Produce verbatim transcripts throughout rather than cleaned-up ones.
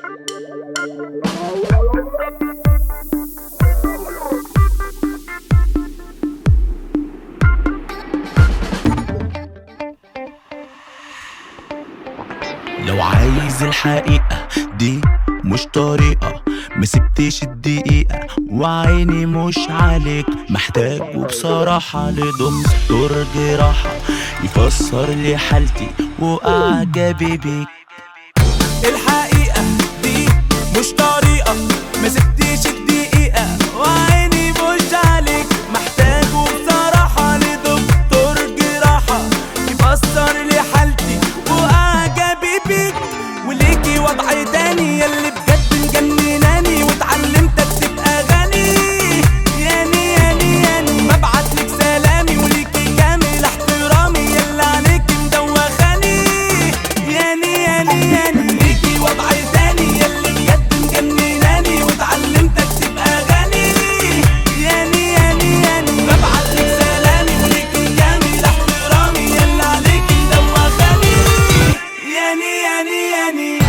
لو عايز الحقيقة دي مش طريقة، مسبتش الدقيقة وعيني مش عليك، محتاج وبصراحة لدكتور جراحة يفسر لي حالتي وأعجبي بيك. الحقيقة دي مش طريقة، مسبتش الدقيقة وعيني مش عليك، محتاج وبصراحة لدكتور جراحة يفسر لي حالتي وأعجبي بيك. وليكي وضع تاني ياللي بجد مجنناني، واتعلمت اكتب اغاني ياني ياني ياني، ببعتلك سلامي وليكي كامل احترامي، ياللي عليكي مدوخاني ياني ياني ياني. ليكي وضع تاني ياللي بجد مجنناني، واتعلمت اكتب اغاني ياني ياني ياني، ببعتلك سلامي وليكي كامل احترامي، ياللي عليكي مدوخاني ياني ياني ياني.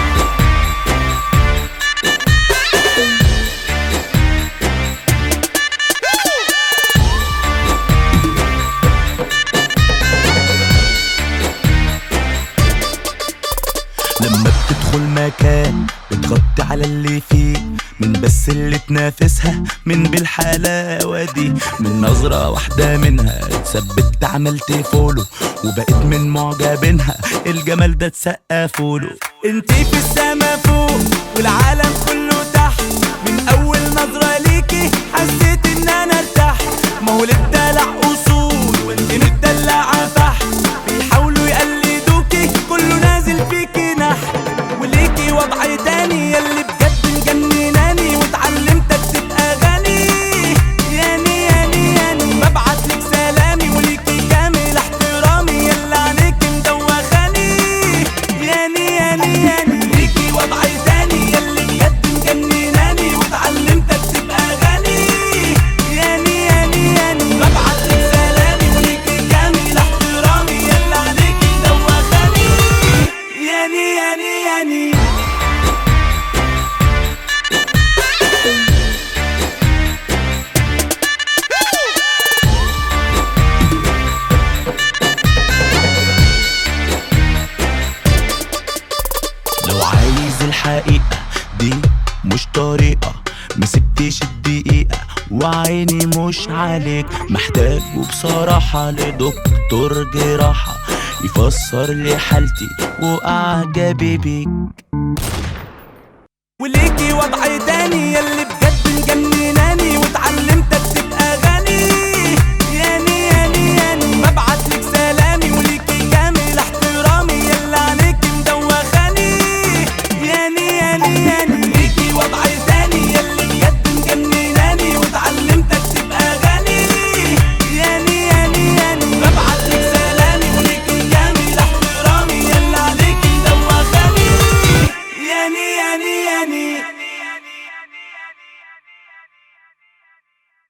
لما بتدخل مكان بتغطي على اللي فيه، من بس اللي تنافسها من بالحلاوة دي، من نظرة واحدة منها اتثبت عملت فولو، وبقيت من معجبينها الجمال ده اتسقفوله. انتي في السما فوق والعالم كله تحت، من اول نظرة ليكي حسيت ان انا ارتحت، ما هو للدلع اصول وانتي متدلعة فحت، بيحاولوا يقلدوكي كله نازل فيكي نحت. وليكي وضع تاني ياللي بجد مجنناني، واتعلمت اكتب اغاني ياني ياني ياني، ببعتلك سلامي وليكي كامل احترامي، ياللي عليكي مدوخاني ياني ياني ياني. ليكي وضع تاني ياللي بجد مجنناني، واتعلمت اكتب اغاني ياني ياني ياني، ببعتلك سلامي وليكي كامل احترامي، ياللي عليكي مدوخاني ياني ياني ياني. لو عايز الحقيقة دي مش طريقة، مسبتش الدقيقة وعيني مش عليك، محتاج وبصراحة لدكتور جراحة يفسر لي حالتي وأعجبي بيك. وليكي وضع تاني